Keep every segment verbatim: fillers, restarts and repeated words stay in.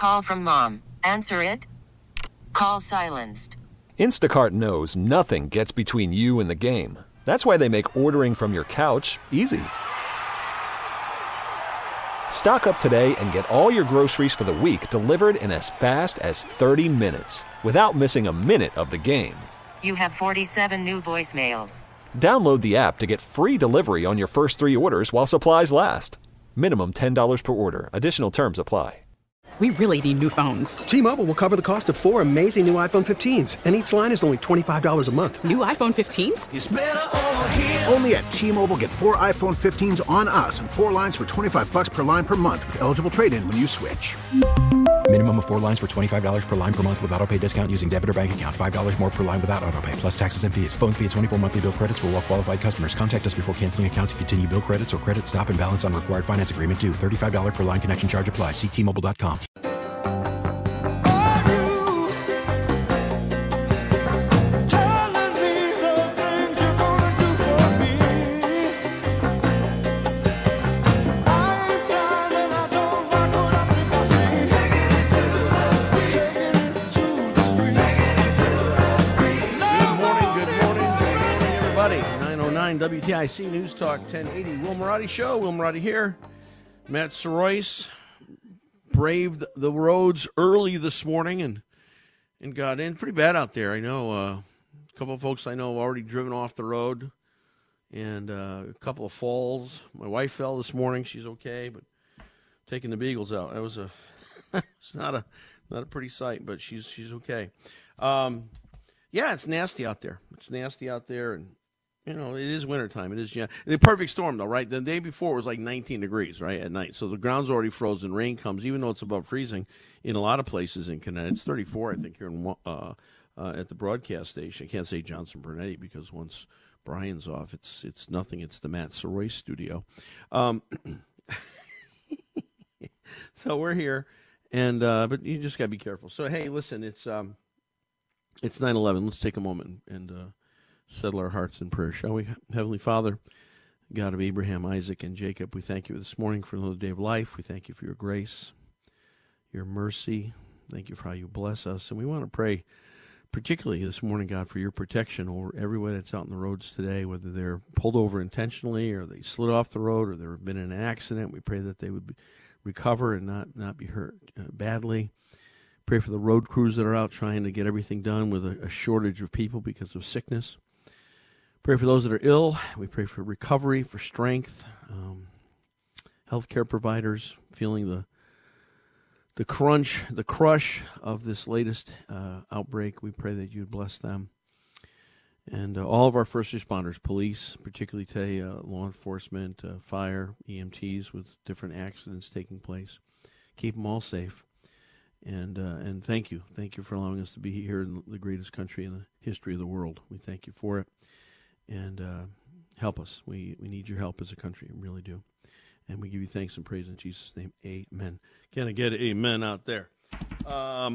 call from mom. Answer it. Call silenced. Instacart knows nothing gets between you and the game. That's why they make ordering from your couch easy. Stock up today and get all your groceries for the week delivered in as fast as thirty minutes without missing a minute of the game. You have forty-seven new voicemails. Download the app to get free delivery on your first three orders while supplies last. Minimum ten dollars per order. Additional terms apply. We really need new phones. T-Mobile will cover the cost of four amazing new iPhone fifteens, and each line is only twenty-five dollars a month. New iPhone fifteens? It's better over here. Only at T-Mobile, get four iPhone fifteens on us and four lines for twenty-five bucks per line per month with eligible trade-in when you switch. Minimum of four lines for twenty-five dollars per line per month with autopay discount using debit or bank account. five dollars more per line without autopay, plus taxes and fees. Phone fee at twenty-four monthly bill credits for well-qualified customers. Contact us before canceling account to continue bill credits or credit stop and balance on required finance agreement due. thirty-five dollars per line connection charge applies. See T Mobile dot com. W T I C News Talk ten eighty. Will Marotti Show. Will Marotti here. Matt Soroyce braved the roads early this morning and and got in. Pretty bad out there. I know uh, a couple of folks I know have already driven off the road, and uh, a couple of falls. My wife fell this morning. She's okay, but taking the beagles out. That was a it's not a not a pretty sight, but she's she's okay. Um, yeah, it's nasty out there. It's nasty out there, and you know, it is wintertime. It is, yeah. The perfect storm, though, right? The day before it was like nineteen degrees, right, at night. So the ground's already frozen. Rain comes, even though it's above freezing in a lot of places in Connecticut. It's thirty-four, I think, here in, uh, uh, at the broadcast station. I can't say Johnson Bernetti because once Brian's off, it's it's nothing. It's the Matt Soroyce studio. Um, so we're here, and uh, but you just got to be careful. So, hey, listen, it's um, it's nine eleven. Let's take a moment and uh, settle our hearts in prayer, shall we? Heavenly Father, God of Abraham, Isaac, and Jacob, we thank you this morning for another day of life. We thank you for your grace, your mercy. Thank you for how you bless us. And we want to pray particularly this morning, God, for your protection over everyone that's out on the roads today, whether they're pulled over intentionally or they slid off the road or there have been an accident. We pray that they would be, recover and not, not be hurt uh, badly. Pray for the road crews that are out trying to get everything done with a, a shortage of people because of sickness. Pray for those that are ill. We pray for recovery, for strength. Um, healthcare providers feeling the the crunch, the crush of this latest uh, outbreak. We pray that you would bless them. And uh, all of our first responders, police, particularly today, uh, law enforcement, uh, fire, E M Ts with different accidents taking place. Keep them all safe. And uh, and thank you. Thank you for allowing us to be here in the greatest country in the history of the world. We thank you for it. And uh, help us. We we need your help as a country. We really do. And we give you thanks and praise in Jesus' name. Amen. Can I get an amen out there? Um,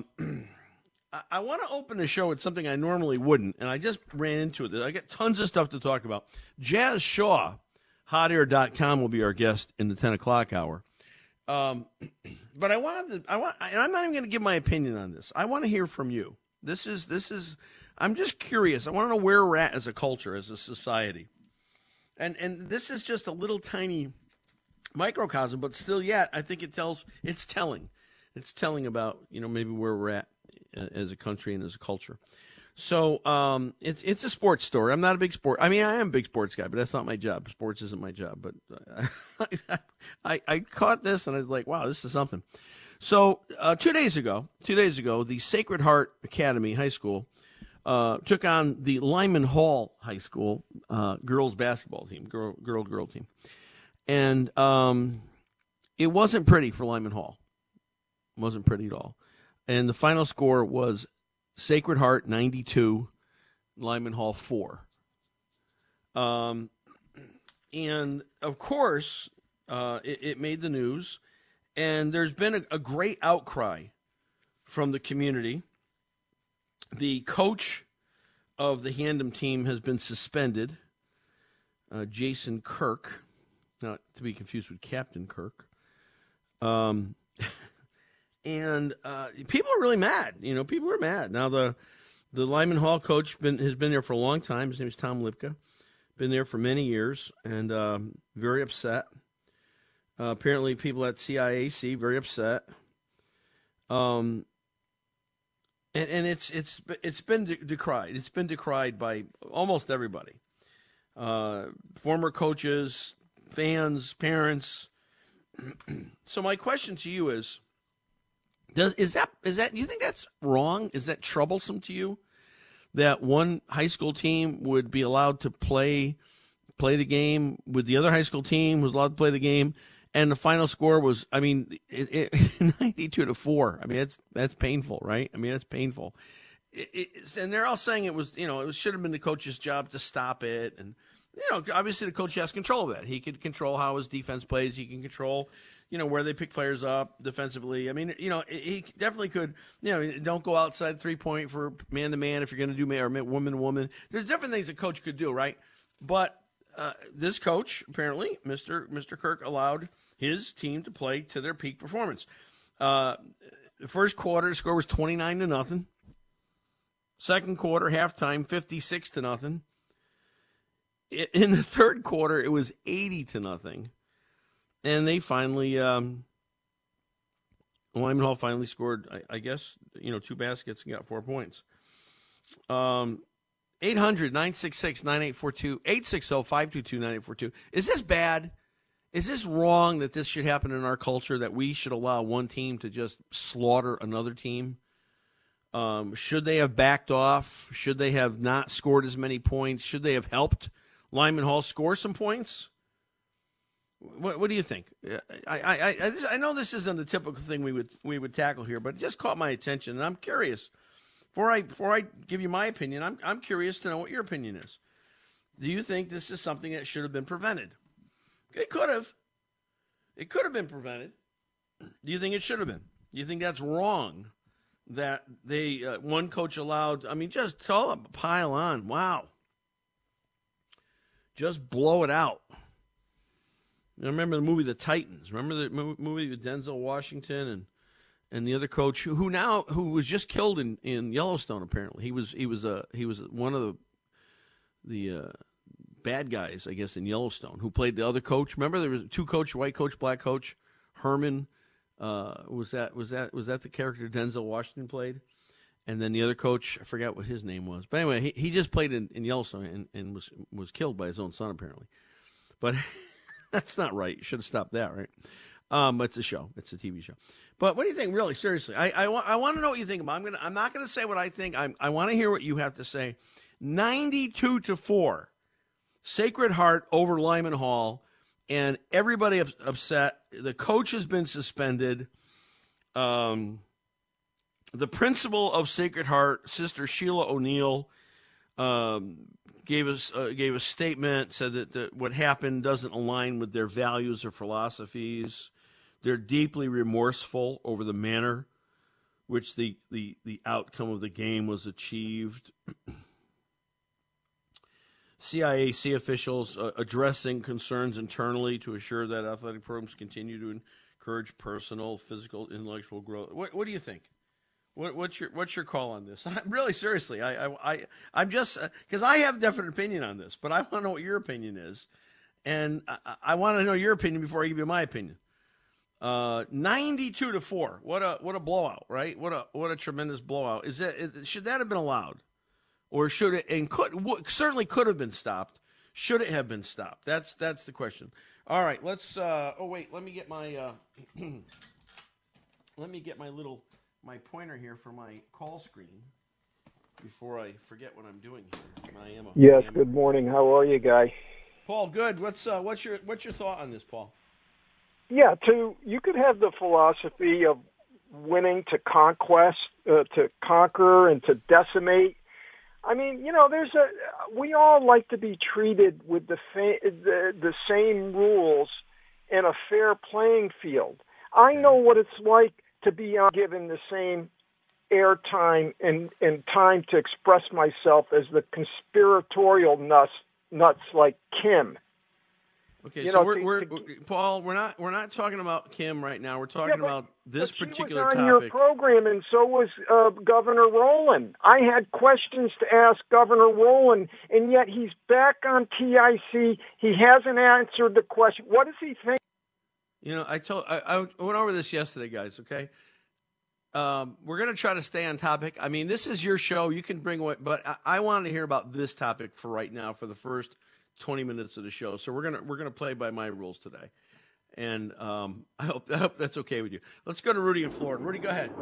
I, I want to open the show with something I normally wouldn't, and I just ran into it. I got tons of stuff to talk about. Jazz Shaw, hot air dot com, will be our guest in the ten o'clock hour. Um, but I wanted to, I want, and I'm not even going to give my opinion on this. I want to hear from you. This is, this is, I'm just curious. I want to know where we're at as a culture, as a society. And and this is just a little tiny microcosm, but still yet, I think it tells, it's telling. It's telling about, you know, maybe where we're at as a country and as a culture. So um, it's it's a sports story. I'm not a big sport. I mean, I am a big sports guy, but that's not my job. Sports isn't my job. But I, I, I caught this, and I was like, wow, this is something. So uh, two days ago, two days ago, the Sacred Heart Academy High School uh, took on the Lyman Hall High School uh, girls basketball team, girl girl girl team, and um, it wasn't pretty for Lyman Hall. It wasn't pretty at all. And the final score was Sacred Heart ninety-two, Lyman Hall four. Um, and of course, uh, it, it made the news, and there's been a, a great outcry from the community. The coach of the Handom team has been suspended, uh, Jason Kirk, not to be confused with Captain Kirk. Um, and uh, people are really mad. You know, people are mad now. The the Lyman Hall coach been, has been there for a long time. His name is Tom Lipka. Been there for many years, and um, very upset. Uh, apparently, people at C I A C very upset. Um, and, and it's it's it's been de- decried. It's been decried by almost everybody. Uh, former coaches, fans, parents. So my question to you is: Does is that is that you think that's wrong? Is that troublesome to you? That one high school team would be allowed to play play the game with the other high school team was allowed to play the game, and the final score was, I mean, it, it, ninety-two to four. I mean, that's that's painful, right? I mean, that's painful. It, it, and they're all saying it was, you know, it should have been the coach's job to stop it, and you know, obviously the coach has control of that. He could control how his defense plays. He can control, you know, where they pick players up defensively. I mean, you know, he definitely could, you know, don't go outside three-point for man-to-man if you're going to do man or woman-to-woman. There's different things a coach could do, right? But uh, this coach, apparently, Mister Mister Kirk, allowed his team to play to their peak performance. Uh, the first quarter, the score was twenty-nine to nothing. Second quarter, halftime, fifty-six to nothing. In the third quarter, it was eighty to nothing. And they finally, um, Lyman Hall finally scored, I, I guess, you know, two baskets and got four points. Um, eight hundred, nine six six, nine eight four two, eight six zero, five two two, nine eight four two. Is this bad? Is this wrong that this should happen in our culture, that we should allow one team to just slaughter another team? Um, should they have backed off? Should they have not scored as many points? Should they have helped Lyman Hall score some points? What, what do you think? I, I, I, I know this isn't the typical thing we would we would tackle here, but it just caught my attention, and I'm curious. Before I before I give you my opinion, I'm I'm curious to know what your opinion is. Do you think this is something that should have been prevented? It could have. It could have been prevented. Do you think it should have been? Do you think that's wrong? That they uh, one coach allowed? I mean, just tell them, pile on. Wow. Just blow it out. I remember the movie The Titans. Remember the movie with Denzel Washington and and the other coach who, who now who was just killed in, in Yellowstone. Apparently, he was he was a he was one of the the uh, bad guys, I guess, in Yellowstone, who played the other coach. Remember, there was two coach, white coach, black coach. Herman uh, was that was that was that the character Denzel Washington played, and then the other coach, I forgot what his name was. But anyway, he he just played in, in Yellowstone and, and was was killed by his own son apparently, but. That's not right. You should have stopped that, right? Um, but it's a show. It's a T V show. But what do you think, really, seriously? I I, wa- I want to know what you think about it. I'm gonna I'm not gonna say what I think. I'm, I want to hear what you have to say. ninety-two to four, Sacred Heart over Lyman Hall, and everybody up, upset. The coach has been suspended. Um, the principal of Sacred Heart, Sister Sheila O'Neill, um. Gave us uh, gave a statement, said that the, what happened doesn't align with their values or philosophies. They're deeply remorseful over the manner which the, the, the outcome of the game was achieved. C I A C officials uh, addressing concerns internally to assure that athletic programs continue to encourage personal, physical, intellectual growth. What, what do you think? What, what's your what's your call on this? I'm really, seriously, I I, I I'm just because uh, I have a definite opinion on this, but I want to know what your opinion is, and I, I want to know your opinion before I give you my opinion. Uh, ninety-two to four. What a what a blowout, right? What a what a tremendous blowout. Is that should that have been allowed, or should it and could w- certainly could have been stopped? Should it have been stopped? That's that's the question. All right, let's. Uh, oh wait, let me get my uh, let me get my little. my pointer here for my call screen before I forget what I'm doing here. I am a, yes, I am good morning. How are you, guys? Paul, good. What's uh, what's your what's your thought on this, Paul? Yeah, to you could have the philosophy of winning to conquest, uh, to conquer and to decimate. I mean, you know, there's a we all like to be treated with the fa- the, the same rules in a fair playing field. I know what it's like to be given the same airtime and, and time to express myself as the conspiratorial nuts, nuts like Kim. Okay, you so know, we're, to, we're, to, we're Paul. We're not we're not talking about Kim right now. We're talking yeah, but, about this but particular she was on topic. your program, and so was uh, Governor Rowland. I had questions to ask Governor Rowland, and yet he's back on T I C. He hasn't answered the question. What does he think? You know, I told I, I went over this yesterday, guys. Okay, um, we're going to try to stay on topic. I mean, this is your show. You can bring what, but I, I wanted to hear about this topic for right now for the first twenty minutes of the show. So we're gonna we're gonna play by my rules today, and um, I hope I hope that's okay with you. Let's go to Rudy in Florida. Rudy, go ahead.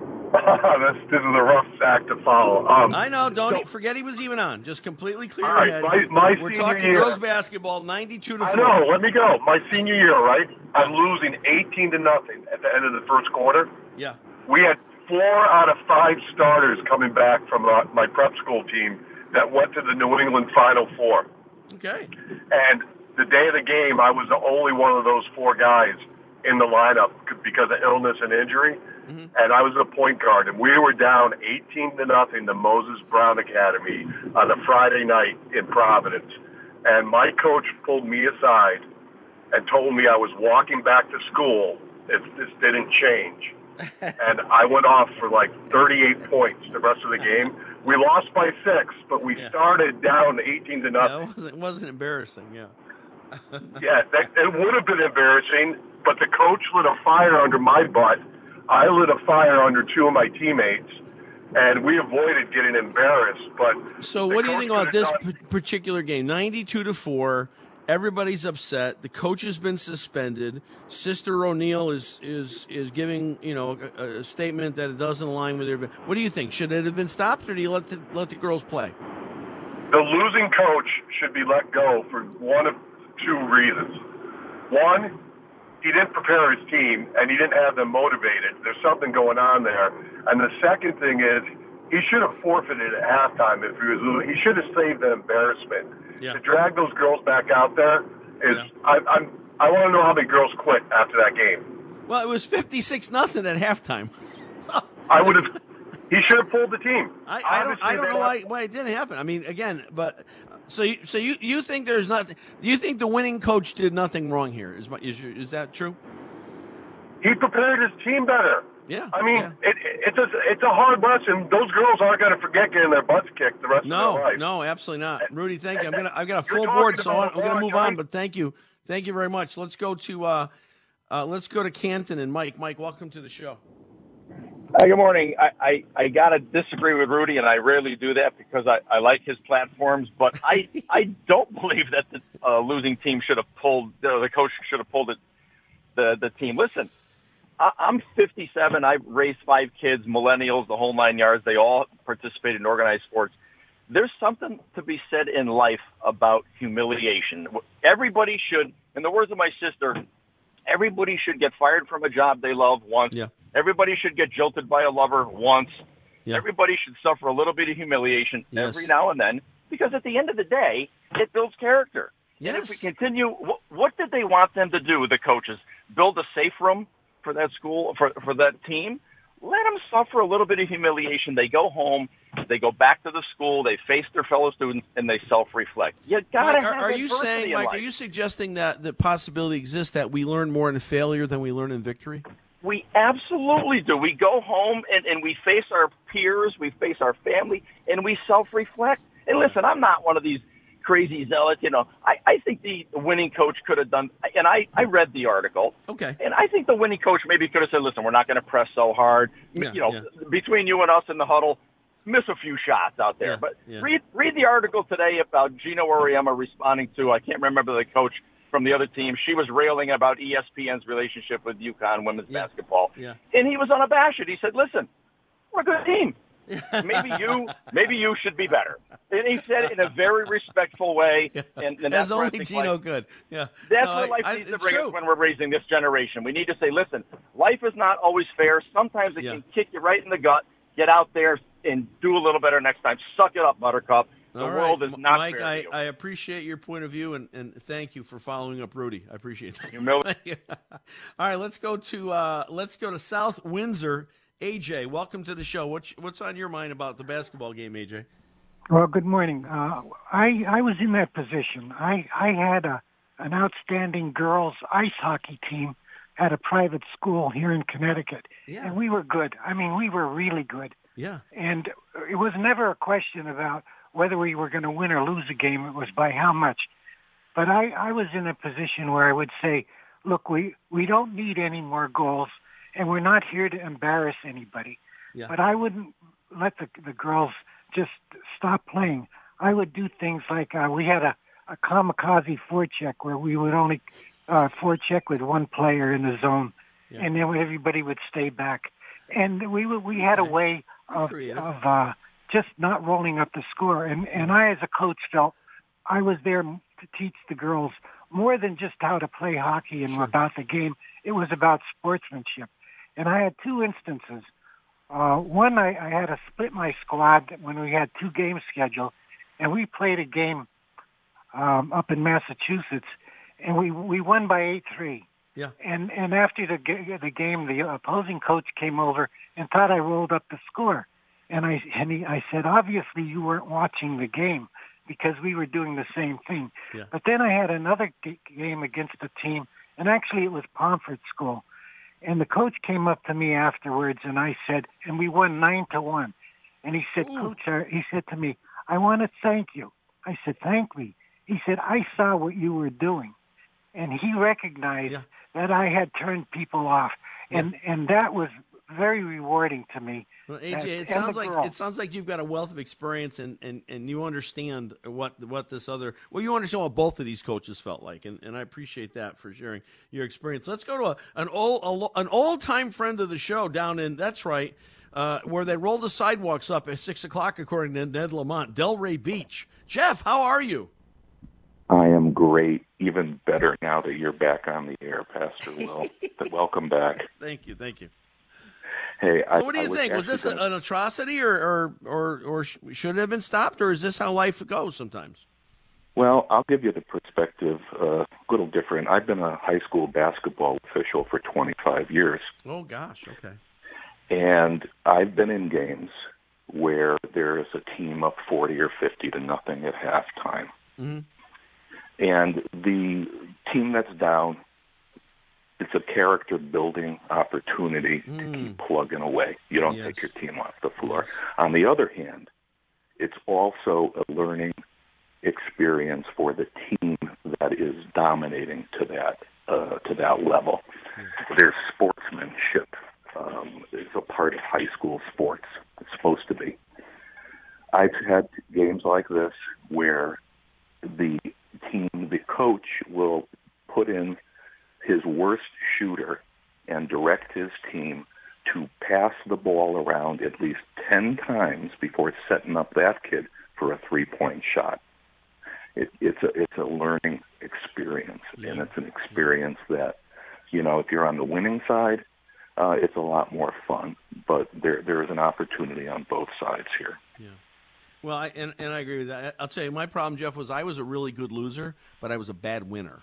this, this is a rough act to follow. Um, I know. Don't so, e- forget he was even on. Just completely clear all right, ahead. my, my We're senior talking year, girls basketball, ninety-two to I four. know. Let me go. My senior year, right? I'm losing eighteen to nothing at the end of the first quarter. Yeah. We had four out of five starters coming back from uh, my prep school team that went to the New England Final Four. Okay. And the day of the game, I was the only one of those four guys in the lineup because of illness and injury. Mm-hmm. And I was a point guard, and we were down eighteen to nothing to Moses Brown Academy on a Friday night in Providence. And my coach pulled me aside and told me I was walking back to school if this didn't change. And I went off for like thirty-eight points the rest of the game. We lost by six, but we yeah. started down eighteen to nothing. Yeah, it wasn't, it wasn't embarrassing, yeah. yeah, that, it would have been embarrassing, but the coach lit a fire under my butt. I lit a fire under two of my teammates, and we avoided getting embarrassed. But so, what do you think about this done... p- particular game? Ninety-two to four. Everybody's upset. The coach has been suspended. Sister O'Neill is is is giving you know a, a statement that it doesn't align with their. What do you think? Should it have been stopped, or do you let the, let the girls play? The losing coach should be let go for one of two reasons. One, he didn't prepare his team, and he didn't have them motivated. There's something going on there. And the second thing is, he should have forfeited at halftime if he was losing. He should have saved the embarrassment. Yeah. To drag those girls back out there is, yeah. I, I'm, I want to know how many girls quit after that game. Well, it was fifty-six nothing at halftime. So, I would have. He should have pulled the team. I, I don't. I don't know why, why it didn't happen. I mean, again, but so you, so you, you think there's nothing? You think the winning coach did nothing wrong here? Is is, is that true? He prepared his team better. Yeah. I mean, yeah. It, it's a it's a hard lesson. Those girls aren't going to forget getting their butts kicked the rest no, of their life. No, no, absolutely not. Rudy, thank you. I'm gonna I've got a full board, so I'm going to move on. But thank you, thank you very much. Let's go to uh, uh, let's go to Canton and Mike. Mike, welcome to the show. Hi, good morning. I, I, I got to disagree with Rudy, and I rarely do that because I, I like his platforms. But I I don't believe that the uh, losing team should have pulled uh, the coach should have pulled it, the the team. Listen. I'm fifty-seven. I've raised five kids, millennials, the whole nine yards. They all participate in organized sports. There's something to be said in life about humiliation. Everybody should, in the words of my sister, everybody should get fired from a job they love once. Yeah. Everybody should get jilted by a lover once. Yeah. Everybody should suffer a little bit of humiliation yes. every now and then, because at the end of the day, it builds character. Yes. And if we continue, what, what did they want them to do, the coaches? Build a safe room for that school, for for that team? Let them suffer a little bit of humiliation. They go home, they go back to the school, they face their fellow students, and they self-reflect. You gotta Mike, have are, are you adversity saying, in Mike? life. Are you suggesting that the possibility exists that we learn more in failure than we learn in victory? We absolutely do. We go home and, and we face our peers, we face our family, and we self-reflect. And listen, I'm not one of these crazy zealots. You know, I, I think the winning coach could have done, and I, I read the article. Okay. And I think the winning coach maybe could have said, listen, we're not going to press so hard. Yeah, you know, yeah. between you and us in the huddle, miss a few shots out there. Yeah, but yeah. read read the article today about Gino Auriemma responding to, I can't remember the coach from the other team. She was railing about E S P N's relationship with UConn women's yeah. basketball. Yeah. And he was unabashed. He said, listen, we're a good team. maybe you maybe you should be better. And he said it in a very respectful way. Yeah. And, and that's that's only Gino life, good. Yeah. That's no, what life I, needs I, to bring true. us when we're raising this generation. We need to say, listen, life is not always fair. Sometimes it yeah. can kick you right in the gut. Get out there and do a little better next time. Suck it up, Buttercup. The All world right. is not Mike, fair I, to you. I appreciate your point of view, and, and thank you for following up Rudy. I appreciate that. Humility. All right, let's go to uh, let's go to South Windsor. A J, welcome to the show. What's what's on your mind about the basketball game, A J? Well, good morning. Uh, I I was in that position. I I had a an outstanding girls ice hockey team at a private school here in Connecticut. Yeah. And we were good. I mean, we were really good. Yeah. And it was never a question about whether we were going to win or lose a game. It was by how much. But I, I was in a position where I would say, look, we, we don't need any more goals, and we're not here to embarrass anybody. Yeah. But I wouldn't let the, the girls just stop playing. I would do things like uh, we had a, a kamikaze forecheck where we would only uh, forecheck with one player in the zone, yeah. and then everybody would stay back. And we we had a way of, of uh, just not rolling up the score. And, and I, as a coach, felt I was there to teach the girls more than just how to play hockey and sure. about the game. It was about sportsmanship. And I had two instances. Uh, one, I, I had to split my squad when we had two games scheduled, and we played a game um, up in Massachusetts, and we we won by eight three. Yeah. And and after the the game, the opposing coach came over and thought I rolled up the score, and I and he, I said, obviously you weren't watching the game because we were doing the same thing. Yeah. But then I had another g- game against a team, and actually it was Pomfret School, and the coach came up to me afterwards, and I said, and we won nine to one, and he said, Ooh. Coach, uh, he said to me, I want to thank you. I said, thank me. He said, I saw what you were doing. And he recognized yeah. that I had turned people off. And yeah. and that was very rewarding to me. Well, A J, it sounds like girl. it sounds like you've got a wealth of experience and, and, and you understand what what this other well you understand what both of these coaches felt like, and, and I appreciate that for sharing your experience. Let's go to a, an old a, an old time friend of the show down in that's right. Uh, where they roll the sidewalks up at six o'clock, according to Ned Lamont, Delray Beach. Jeff, how are you? I am great. Even better now that you're back on the air, Pastor Will. Welcome back. Thank you, thank you. Hey, so I, what do you was think? Was this gonna... an atrocity, or, or or or should it have been stopped, or is this how life goes sometimes? Well, I'll give you the perspective uh, a little different. I've been a high school basketball official for twenty-five years. Oh, gosh, okay. And I've been in games where there is a team up forty or fifty to nothing at halftime. Mm-hmm. And the team that's down, it's a character-building opportunity mm. to keep plugging away. You don't yes. take your team off the floor. Yes. On the other hand, it's also a learning experience for the team that is dominating to that uh, to that level. Mm. There's sportsmanship. Um, is a part of high school sports. It's supposed to be. I've had games like this where the team, the coach will put in his worst shooter and direct his team to pass the ball around at least ten times before setting up that kid for a three-point shot. It, it's a it's a learning experience, yeah. and it's an experience that, you know, if you're on the winning side, Uh, it's a lot more fun, but there there is an opportunity on both sides here. Yeah. Well, I, and, and I agree with that. I'll tell you, my problem, Jeff, was I was a really good loser, but I was a bad winner.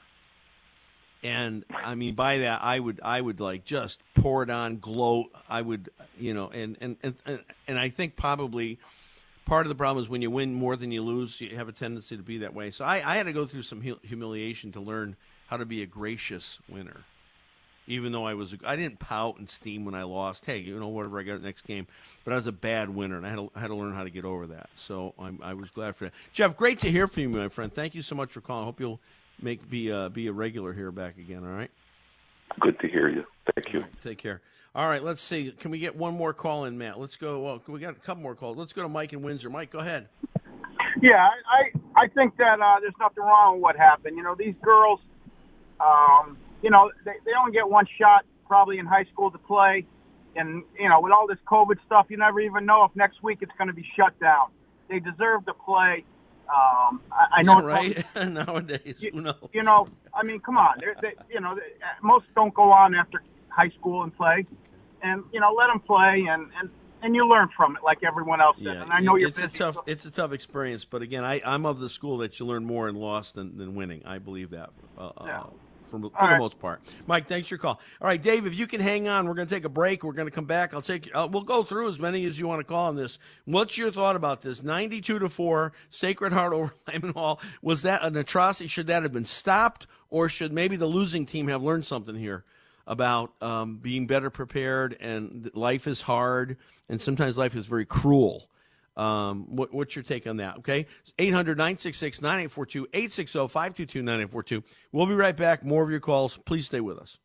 And, I mean, by that, I would, I would like, just pour it on, gloat. I would, you know, and, and, and, and I think probably part of the problem is when you win more than you lose, you have a tendency to be that way. So I, I had to go through some humiliation to learn how to be a gracious winner. Even though I was, I didn't pout and steam when I lost. Hey, you know, whatever, I got the next game. But I was a bad winner, and I had to, I had to learn how to get over that. So I'm, I was glad for that. Jeff, great to hear from you, my friend. Thank you so much for calling. I hope you'll make be uh, be a regular here back again. All right. Good to hear you. Thank you. Right, take care. All right, let's see. Can we get one more call in, Matt? Let's go. Well, we got a couple more calls. Let's go to Mike in Windsor. Mike, go ahead. Yeah, I I think that uh, there's nothing wrong with what happened. You know, these girls. Um, You know, they, they only get one shot probably in high school to play. And, you know, with all this COVID stuff, you never even know if next week it's going to be shut down. They deserve to play. Um, I, I know. Yeah, right? Nowadays, you, who knows? You know, I mean, come on. They're, they, you know, they, most don't go on after high school and play. And, you know, let them play, and, and, and you learn from it like everyone else does. Yeah, and I know you're it's busy. A tough, so. It's a tough experience. But, again, I, I'm of the school that you learn more in loss than, than winning. I believe that. Uh, yeah. uh, for, for the right. most part. Mike, thanks for your call. All right, Dave, if you can hang on, we're going to take a break. We're going to come back. I'll take. Uh, we'll go through as many as you want to call on this. What's your thought about this? ninety-two to four, Sacred Heart over Lyman Hall. Was that an atrocity? Should that have been stopped, or should maybe the losing team have learned something here about um, being better prepared? And life is hard, and sometimes life is very cruel. Um, what, what's your take on that? Okay, eight hundred, nine six six, nine eight four two, eight six zero, five two two, nine eight four two. We'll be right back. More of your calls. Please stay with us.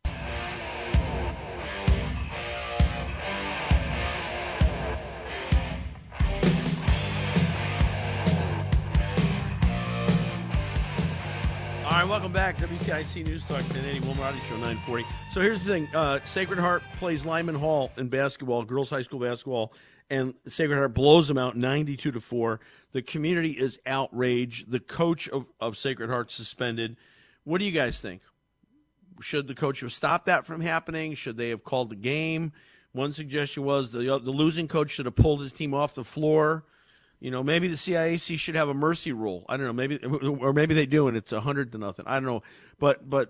All right, welcome back. W T I C News Talk ten eighty, Wilmarati Show nine forty. So here's the thing. Uh, Sacred Heart plays Lyman Hall in basketball, girls high school basketball, and Sacred Heart blows them out ninety-two to four. The community is outraged. The coach of, of Sacred Heart suspended. What do you guys think? Should the coach have stopped that from happening? Should they have called the game? One suggestion was the the losing coach should have pulled his team off the floor. You know, maybe the C I A C should have a mercy rule. I don't know, maybe, or maybe they do, and it's a hundred to nothing. I don't know, but but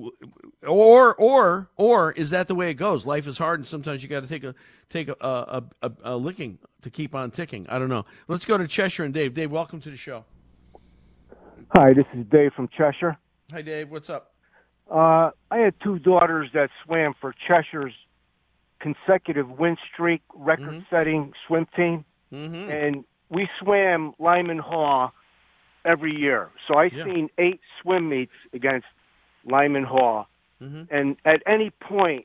or or or is that the way it goes? Life is hard, and sometimes you got to take a take a a, a a licking to keep on ticking. I don't know. Let's go to Cheshire and Dave. Dave, welcome to the show. Hi, this is Dave from Cheshire. Hi, Dave. What's up? Uh, I had two daughters that swam for Cheshire's consecutive win streak, record-setting mm-hmm. swim team, mm-hmm. and we swam Lyman Hall every year. So I Yeah. seen eight swim meets against Lyman Hall, Mm-hmm. and at any point,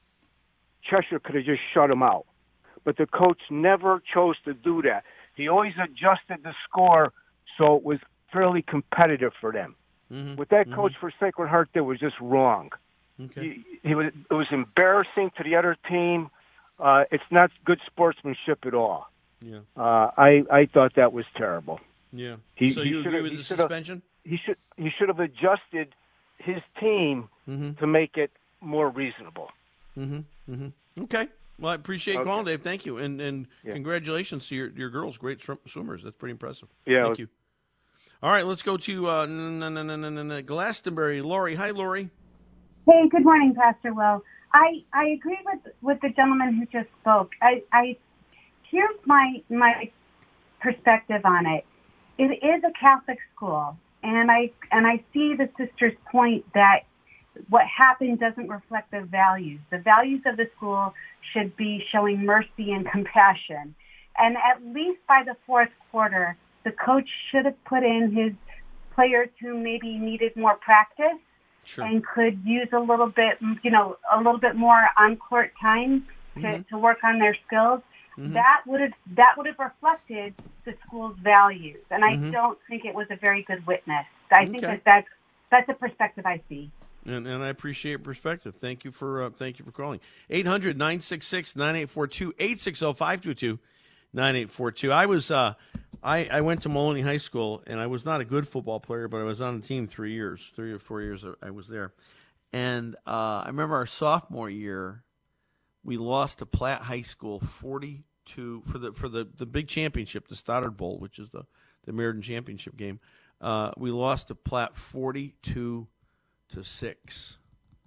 Cheshire could have just shut them out. But the coach never chose to do that. He always adjusted the score so it was fairly competitive for them. Mm-hmm. What that Mm-hmm. coach for Sacred Heart did was just wrong. Okay. He, he was, it was embarrassing to the other team. Uh, it's not good sportsmanship at all. Yeah. Uh, I I thought that was terrible. Yeah. He, so he you agree should've- with he the should've- suspension? He should he should have adjusted his team Mm-hmm. to make it more reasonable. Mm-hmm. Mm-hmm. Okay. Well, I appreciate Okay. calling, Dave. Thank you, and and Yeah. congratulations to your your girls. Great swim- swimmers. That's pretty impressive. Yeah. Thank you. All right, let's go to uh, n- n- n- n- n- n- Glastonbury. Lori. Hi, Lori. Hey, good morning, Pastor Will. I, I agree with, with the gentleman who just spoke. I, I here's my my perspective on it. It is a Catholic school, and I and I see the sister's point that what happened doesn't reflect the values. The values of the school should be showing mercy and compassion. And at least by the fourth quarter, the coach should have put in his players who maybe needed more practice Sure. and could use a little bit, you know, a little bit more on-court time to, Mhm. to work on their skills. Mhm. That would have that would have reflected the school's values, and I Mhm. don't think it was a very good witness. I think Okay. that that's that's a perspective I see. And, and I appreciate your perspective. Thank you for uh, thank you for calling. eight hundred, nine six six, nine eight four two, eight six zero, five two two, nine eight four two. I was uh, I, I went to Maloney High School, and I was not a good football player, but I was on the team three years, three or four years I was there. And uh, I remember our sophomore year, we lost to Platt High School forty-two for the for the, the big championship, the Stoddard Bowl, which is the the Meriden championship game. Uh, we lost to Platt forty-two to six,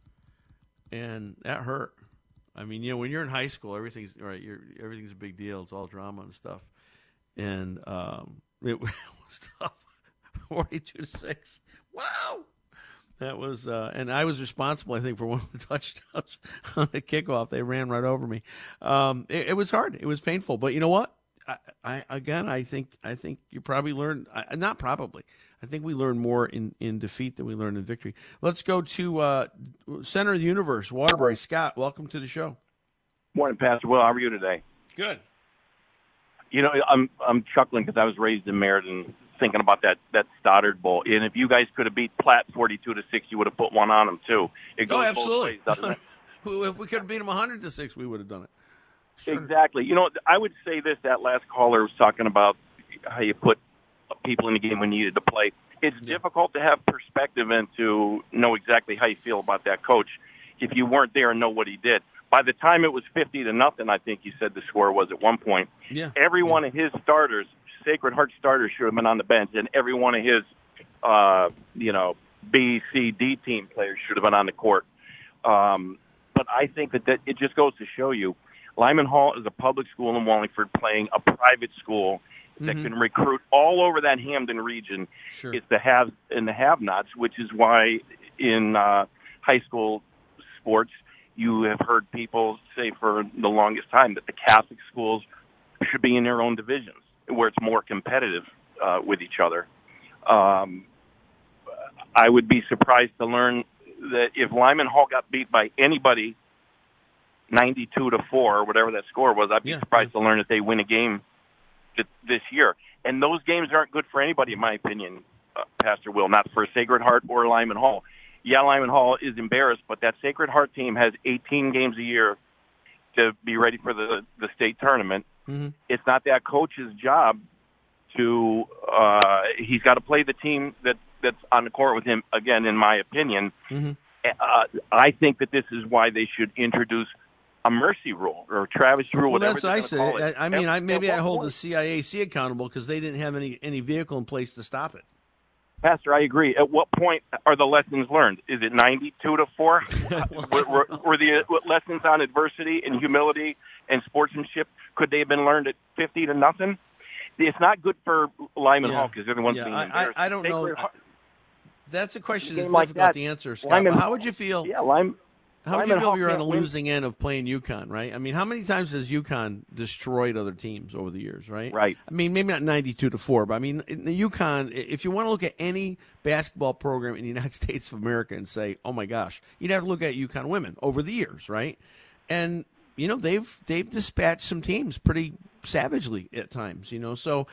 and that hurt. I mean, you know, when you're in high school, everything's right. You're, everything's a big deal. It's all drama and stuff, and um, it was tough. forty-two to six. Wow. That was, uh, and I was responsible, I think, for one of the touchdowns on the kickoff. They ran right over me. Um, it, it was hard. It was painful. But you know what? I, I again, I think, I think you probably learned. I, not probably. I think we learn more in, in defeat than we learn in victory. Let's go to uh, Center of the Universe, Waterbury. Scott, welcome to the show. Morning, Pastor Will. How are you today? Good. You know, I'm I'm chuckling because I was raised in Meriden, thinking about that that Stoddard Bowl. And if you guys could have beat Platt forty-two to six, you would have put one on them too. It goes Oh, absolutely. both ways, doesn't it? If we could have beat them one hundred to six, we would have done it. Sure. Exactly. You know, I would say this. That last caller was talking about how you put people in the game when you needed to play. It's Yeah. difficult to have perspective and to know exactly how you feel about that coach if you weren't there and know what he did. By the time it was fifty to nothing, I think you said the score was at one point. Yeah. Every one of his starters, Sacred Heart starters, should have been on the bench, and every one of his, uh, you know, B, C, D team players should have been on the court. Um, but I think that, that it just goes to show you, Lyman Hall is a public school in Wallingford playing a private school that Mhm. can recruit all over that Hamden region. Sure. It's the haves and the have-nots, which is why in uh, high school sports you have heard people say for the longest time that the Catholic schools should be in their own divisions where it's more competitive uh, with each other. Um, I would be surprised to learn that if Lyman Hall got beat by anybody ninety-two to four or whatever that score was, I'd be Yeah. surprised to learn that they win a game th- this year. And those games aren't good for anybody, in my opinion, uh, Pastor Will, not for Sacred Heart or Lyman Hall. Yeah, Lyman Hall is embarrassed, but that Sacred Heart team has eighteen games a year to be ready for the, the state tournament. Mm-hmm. It's not that coach's job to, uh, he's got to play the team that, that's on the court with him, again, in my opinion. Mm-hmm. Uh, I think that this is why they should introduce a mercy rule or travesty rule, Well, whatever that's they're what I gonna call say. it. I, I mean, At- I, maybe at I what hold point? the C I A C accountable because they didn't have any, any vehicle in place to stop it. Pastor, I agree. At what point are the lessons learned? Is it ninety-two to four? were, were, were the lessons on adversity and humility and sportsmanship, could they have been learned at fifty to nothing? It's not good for Lyman Yeah. Hall because they're the ones Yeah, being I- embarrassed. I- I don't know. Sacred Heart- That's a question A that's game like difficult that, to answer, Scott. Lyman but how Hall- would you feel? Yeah, Lyman. How would you Lyman feel Hall if you're on a can't win. losing end of playing UConn, right? I mean, how many times has UConn destroyed other teams over the years, right? Right. I mean, maybe not ninety-two to four, but I mean, in the UConn, if you want to look at any basketball program in the United States of America and say, oh my gosh, you'd have to look at UConn women over the years, right? And, you know, they've they've dispatched some teams pretty savagely at times, you know, so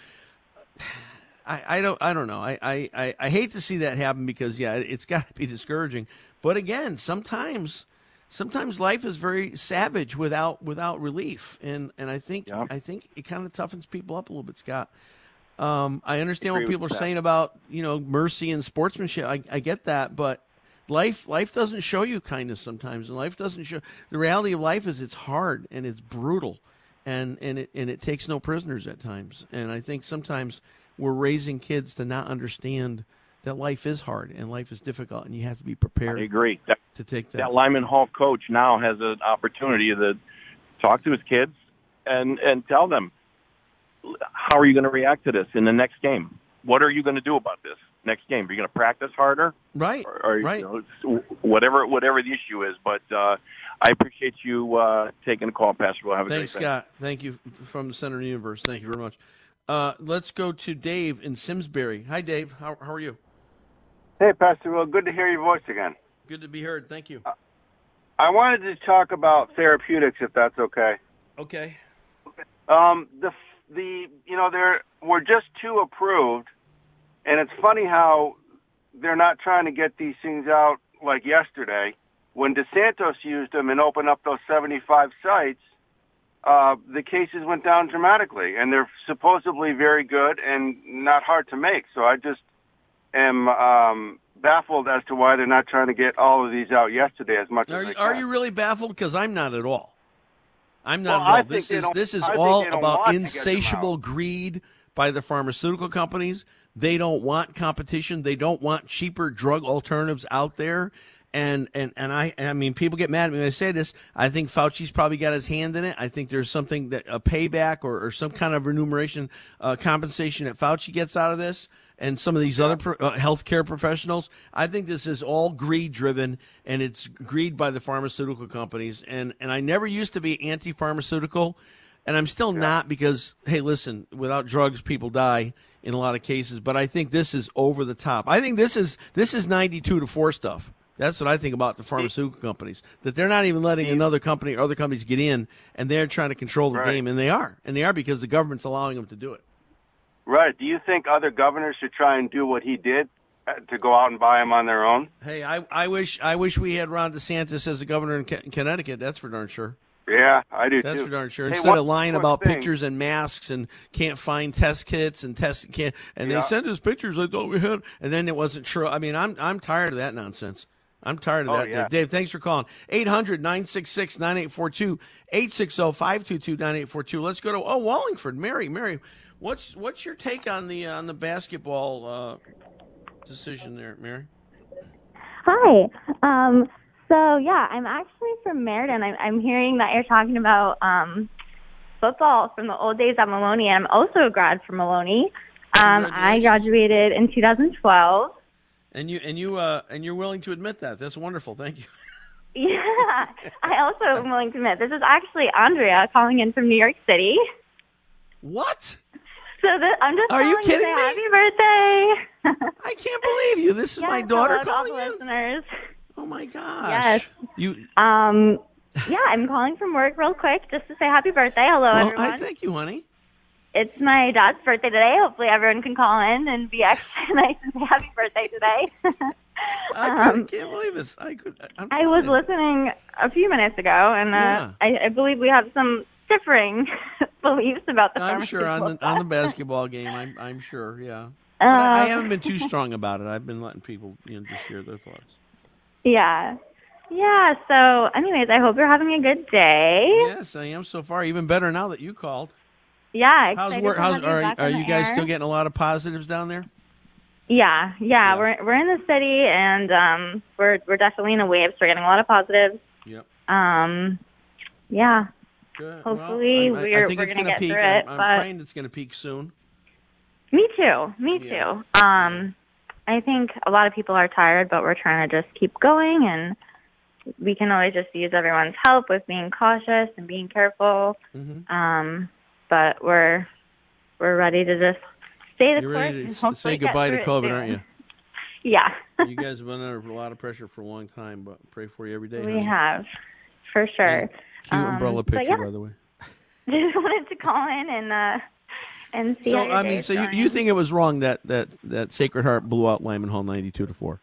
I, I don't I don't know. I, I, I, I hate to see that happen because, yeah, it's got to be discouraging. But again, sometimes sometimes life is very savage without without relief, and and I think Yeah. I think it kind of toughens people up a little bit, Scott. Um, I understand Agree what people are with that. saying about, you know, mercy and sportsmanship. I, I get that, but life life doesn't show you kindness sometimes, and life doesn't show. The reality of life is it's hard and it's brutal, and and it and it takes no prisoners at times. And I think sometimes we're raising kids to not understand that life is hard and life is difficult, and you have to be prepared I agree. That, to take that. that Lyman Hall coach now has an opportunity to talk to his kids and, and tell them, how are you going to react to this in the next game? What are you going to do about this next game? Are you going to practice harder? Right, or, or, right. You know, whatever, whatever the issue is. But uh, I appreciate you uh, taking the call, Pastor. We'll have a Thanks, great day. Scott. Thank you from the Center of the Universe. Thank you very much. Uh, let's go to Dave in Simsbury. Hi, Dave. How, how are you? Hey, Pastor Will. Good to hear your voice again. Good to be heard. Thank you. I wanted to talk about therapeutics, if that's okay. Okay. Um, the the you know there were just two approved, and it's funny how they're not trying to get these things out like yesterday. When DeSantis used them and opened up those seventy-five sites, uh, the cases went down dramatically, and they're supposedly very good and not hard to make. So I just am um, baffled as to why they're not trying to get all of these out yesterday as much Are as you, they are can. you really baffled? Because I'm not at all. I'm not Well, at all. I think This they is don't- this is I think all they don't about want to get them insatiable greed by the pharmaceutical companies. They don't want competition. They don't want cheaper drug alternatives out there. And and and I I mean, people get mad at me when I say this. I think Fauci's probably got his hand in it. I think there's something that a payback or, or some kind of remuneration, uh, compensation that Fauci gets out of this, and some of these other pro, uh, healthcare professionals. I think this is all greed driven, and it's greed by the pharmaceutical companies. And and I never used to be anti-pharmaceutical, and I'm still not because hey, listen, without drugs, people die in a lot of cases. But I think this is over the top. I think this is this is ninety-two to four stuff. That's what I think about the pharmaceutical companies, that they're not even letting another company or other companies get in, and they're trying to control the Right. game, and they are. And they are because the government's allowing them to do it. Right. Do you think other governors should try and do what he did, uh, to go out and buy them on their own? Hey, I, I wish I wish we had Ron DeSantis as a governor in Con- Connecticut. That's for darn sure. Yeah, I do That's too. for darn sure. Hey, Instead one of lying quick about thing. pictures and masks and can't find test kits and test can't, and Yeah. they sent us pictures I thought we had, and then it wasn't true. I mean, I'm I'm tired of that nonsense. I'm tired of Oh, that, yeah. Dave. Dave, thanks for calling. eight hundred, nine six six, nine eight four two, eight six zero, five two two, nine eight four two. Let's go to oh Wallingford. Mary, Mary, what's what's your take on the on the basketball uh, decision there, Mary? Hi. Um, so, yeah, I'm actually from Meriden. I'm, I'm hearing that you're talking about um, football from the old days at Maloney, and I'm also a grad from Maloney. Um, I graduated in two thousand twelve. And you and you uh, and you're willing to admit that. That's wonderful. Thank you. Yeah. I also am willing to admit this is actually Andrea calling in from New York City. What? So the, I'm just Are you calling to kidding say me? happy birthday. I can't believe you. This is yes, my daughter hello to all calling the in. listeners. Oh my gosh. Yes. You. Um. Yeah, I'm calling from work real quick just to say happy birthday. Hello, Well, everyone. I thank you, honey. It's my dad's birthday today. Hopefully everyone can call in and be extra nice and say happy birthday today. I Um, couldn't- can't believe this. I could. I'm I was telling you. listening a few minutes ago, and uh, Yeah. I, I believe we have some differing beliefs about the I'm sure on the pharmaceutical on the stuff. basketball game. I'm I'm sure. Yeah. But I, I Um, haven't been too strong about it. I've been letting people, you know, just share their thoughts. Yeah. Yeah, so anyways, I hope you're having a good day. Yes, I am so far. Even better now that you called. Yeah, How's excited work? to How's have you are, back are on you the guys air. still getting a lot of positives down there? Yeah, yeah, we're we're in the city, and um, we're we're definitely in a wave, so we're getting a lot of positives. Yep. Um, yeah. Good. Hopefully, well, I, I, we're I think we're it's gonna going to get peak. through I'm, it. I'm but praying it's going to peak soon. me too, me Yeah. too. Um, I think a lot of people are tired, but we're trying to just keep going, and we can always just use everyone's help with being cautious and being careful. Mm-hmm. Um, but we're we're ready to just stay the You're course ready and to hopefully say get goodbye to through it COVID, soon. aren't you? Yeah, You guys have been under a lot of pressure for a long time, but pray for you every day. we honey. have for sure. Cute Um, umbrella but picture, yeah, by the way. just wanted to call in and uh, and see. So how your I mean, day's so you, going. you think it was wrong that, that, that Sacred Heart blew out Lyman Hall ninety-two to four?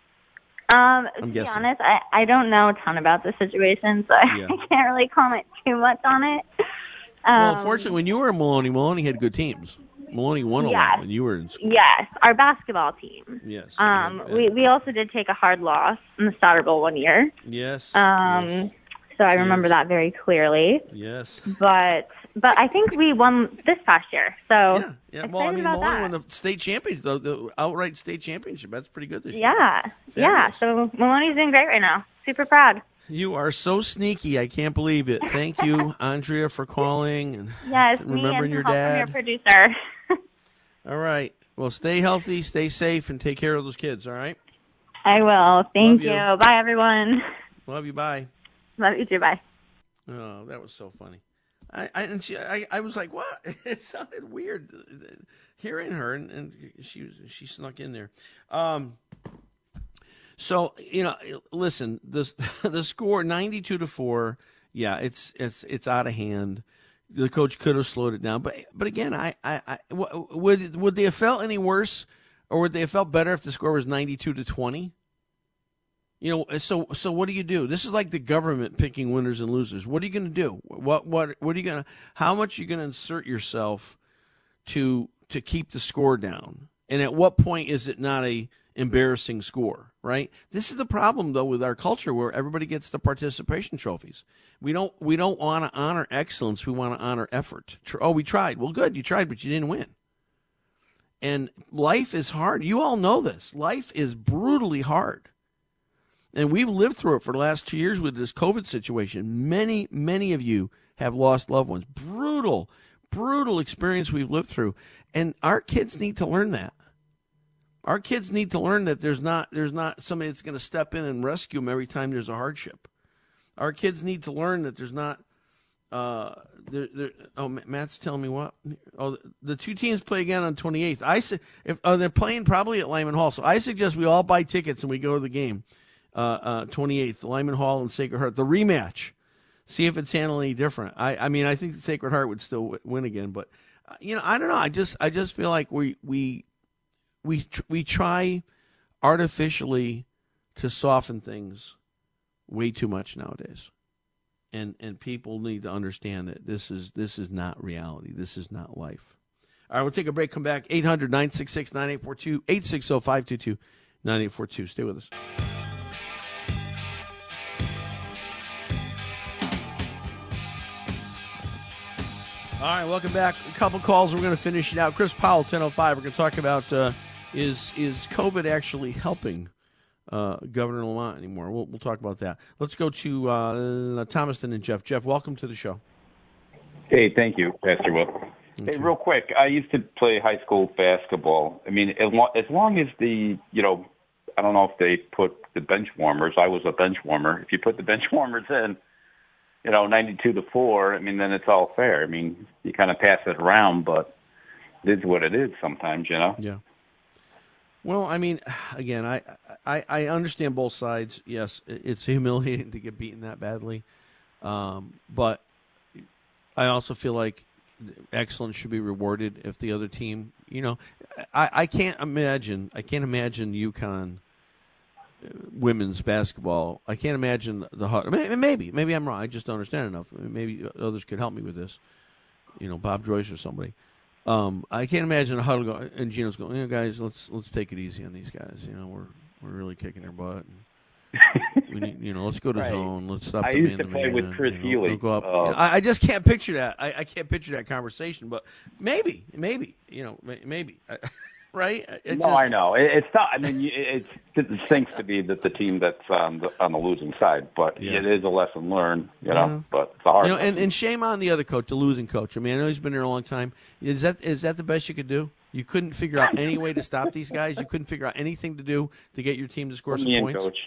Um, I'm to be guessing. honest, I, I don't know a ton about the situation, so Yeah. I can't really comment too much on it. Um, well, fortunately, when you were in Maloney, Maloney had good teams. Maloney won a Yes. lot when you were in school. Yes, our basketball team. Yes. Um, and- we we also did take a hard loss in the Stoddard Bowl one year. Yes. Um, so I remember that very clearly. Yes. But but I think we won this past year. So Yeah. Yeah. Well, I excited mean, about Maloney that. won the state championship, the, the outright state championship. That's pretty good this year. Yeah, yeah. Fabulous. So Maloney's doing great right now. Super proud. You are so sneaky. I can't believe it. Thank you, Andrea, for calling and Yes, me remembering and your help dad. from your producer. All right. Well, stay healthy, stay safe, and take care of those kids. All right. I will. Thank Love you. you. Bye, everyone. Love you. Bye. Love you too. Bye. Oh, that was so funny. I I, and she, I I was like, what? It sounded weird hearing her, and, and she was she snuck in there. Um. So you know, listen, the the score ninety-two to four. Yeah, it's it's it's out of hand. The coach could have slowed it down, but but again, I I, I w- would would they have felt any worse, or would they have felt better if the score was ninety-two to twenty? You know, so so what do you do? This is like the government picking winners and losers. What are you going to do? What what what are you going to? How much are you going to insert yourself to to keep the score down? And at what point is it not a embarrassing score? Right. This is the problem though with our culture, where everybody gets the participation trophies. We don't we don't want to honor excellence. We want to honor effort. Tr- Oh, we tried. Well, good, you tried, but you didn't win. And life is hard. You all know this. Life is brutally hard. And we've lived through it for the last two years with this COVID situation. Many, many of you have lost loved ones. Brutal, brutal experience we've lived through. And our kids need to learn that. Our kids need to learn that there's not there's not somebody that's going to step in and rescue them every time there's a hardship. Our kids need to learn that there's not uh there there oh Matt's telling me what oh the two teams play again on twenty-eighth. I su- if oh, they're playing probably at Lyman Hall. So I suggest we all buy tickets and we go to the game. Uh, uh, twenty-eighth, Lyman Hall and Sacred Heart, the rematch. See if it's handled any different. I, I mean, I think the Sacred Heart would still w- win again, but uh, you know, I don't know. I just, I just feel like we, we, we, tr- we try artificially to soften things way too much nowadays, and and people need to understand that this is this is not reality. This is not life. All right, we'll take a break. Come back. eight hundred, nine six six, nine eight four two, eight six zero, five two two, nine eight four two. Stay with us. All right, welcome back. A couple calls. We're going to finish it out. Chris Powell, ten oh five. We're going to talk about uh, is is COVID actually helping uh, Governor Lamont anymore. We'll we'll talk about that. Let's go to uh, Thomaston and Jeff. Jeff, welcome to the show. Hey, thank you, Pastor Will. Thank hey, you. real quick, I used to play high school basketball. I mean, as long, as long as the, you know, I don't know if they put the bench warmers. I was a bench warmer. If you put the bench warmers in, you know, ninety-two to four, I mean, then it's all fair. I mean, you kind of pass it around, but it is what it is sometimes, you know? Yeah. Well, I mean, again, I, I, I understand both sides. Yes, it's humiliating to get beaten that badly. Um, but I also feel like excellence should be rewarded if the other team, you know, I, I can't imagine, I can't imagine UConn women's basketball. I can't imagine the hard, maybe, maybe I'm wrong. I just don't understand enough. Maybe others could help me with this, you know, Bob Joyce or somebody. Um, I can't imagine a huddle go, and Gino's going, you know, guys, let's let's take it easy on these guys. You know, we're we're really kicking their butt. And we need, you know, let's go to Right. zone. Let's stop I the used man to play man, with Chris you know, Healy. don't go up. Uh, You know, I, I just can't picture that. I, I can't picture that conversation. But maybe, maybe, you know, may- maybe, right? It no, just- I know. It, it's not. I mean, you- it's, it stinks to be that the team that's on the, on the losing side, but Yeah. it is a lesson learned, you know. Yeah. But it's a hard. You know, and, lesson. and shame on the other coach, the losing coach. I mean, I know he's been here a long time. Is that is that the best you could do? You couldn't figure out any way to stop these guys. You couldn't figure out anything to do to get your team to score Put some me in, points. Coach.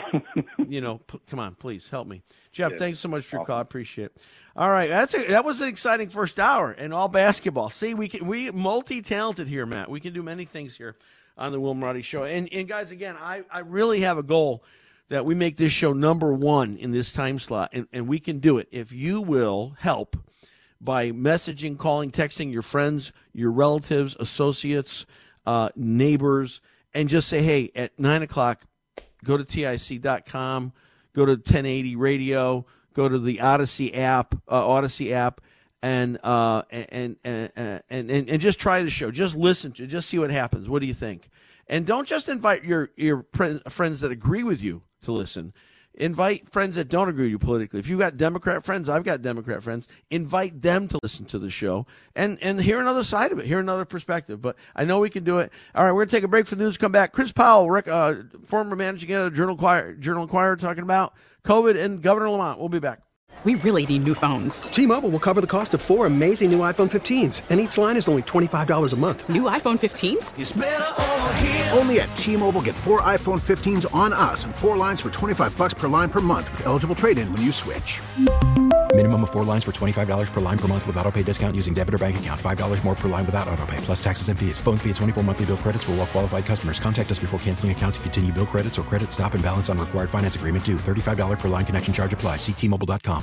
You know, p- come on, please help me, Jeff. Yeah. Thanks so much for your call. I appreciate it. All right, that's a, that was an exciting first hour and all basketball. See, we can we multi-talented here, Matt. We can do many things here on the Will Marotti Show. And and guys, again, I I really have a goal that we make this show number one in this time slot, and and we can do it if you will help by messaging, calling, texting your friends, your relatives, associates, uh, neighbors, and just say, hey, at nine o'clock, go to T I C dot com, go to ten eighty radio, go to the Odyssey app, uh, Odyssey app, and, uh, and, and, and, and, and just try the show. Just listen to it. Just see what happens. What do you think? And don't just invite your, your friends that agree with you to listen. Invite friends that don't agree with you politically. If you've got Democrat friends, I've got Democrat friends, invite them to listen to the show and, and hear another side of it, hear another perspective. But I know we can do it. All right, we're going to take a break for the news, come back. Chris Powell, rec- uh, former managing editor of Journal Inquirer, Journal Inquirer, talking about COVID and Governor Lamont. We'll be back. We really need new phones. T-Mobile will cover the cost of four amazing new iPhone fifteens, and each line is only twenty-five dollars a month. New iPhone fifteens? It's better over here. Only at T-Mobile, get four iPhone fifteens on us and four lines for twenty-five bucks per line per month with eligible trade-in when you switch. Minimum of four lines for twenty-five dollars per line per month with autopay discount using debit or bank account. five dollars more per line without autopay, plus taxes and fees. Phone fee at twenty-four monthly bill credits for well-qualified customers. Contact us before canceling account to continue bill credits or credit stop and balance on required finance agreement due. thirty-five dollars per line connection charge applies. See T Mobile dot com.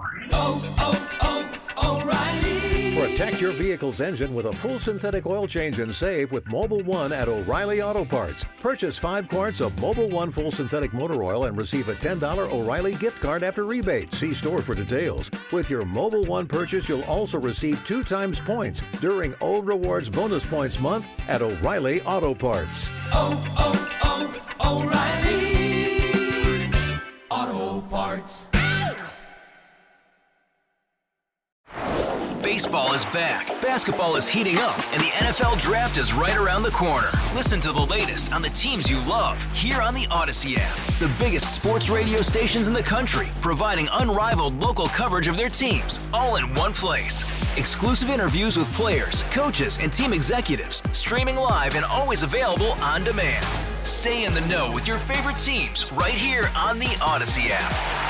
Protect your vehicle's engine with a full synthetic oil change and save with Mobile One at O'Reilly Auto Parts. Purchase five quarts of Mobile One full synthetic motor oil and receive a ten dollars O'Reilly gift card after rebate. See store for details. With your Mobile One purchase, you'll also receive two times points during O Rewards Bonus Points Month at O'Reilly Auto Parts. Oh, oh, oh, O'Reilly Auto Parts. Baseball is back, basketball is heating up, and the N F L Draft is right around the corner. Listen to the latest on the teams you love here on the Odyssey app. The biggest sports radio stations in the country, providing unrivaled local coverage of their teams, all in one place. Exclusive interviews with players, coaches, and team executives, streaming live and always available on demand. Stay in the know with your favorite teams right here on the Odyssey app.